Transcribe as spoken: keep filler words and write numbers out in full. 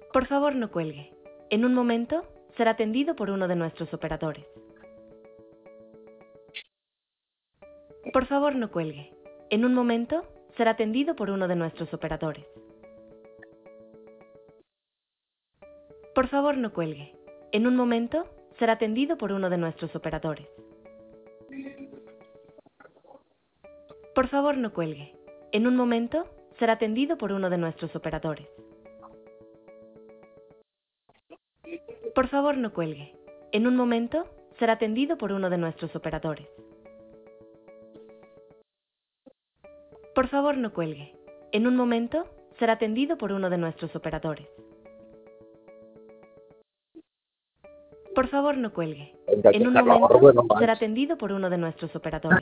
Por favor, no cuelgue. En un momento será atendido por uno de nuestros operadores. Por favor, no cuelgue. En un momento será atendido por uno de nuestros operadores. Por favor, no cuelgue. En un momento será atendido por uno de nuestros operadores. Por favor, no cuelgue. En un momento será atendido por uno de nuestros operadores. Por favor, no cuelgue. En un momento será atendido por uno de nuestros operadores. Por favor, no cuelgue. En un momento será atendido por uno de nuestros operadores. Por favor, no cuelgue. En un Carlos momento Orbe, no será manches. atendido por uno de nuestros operadores.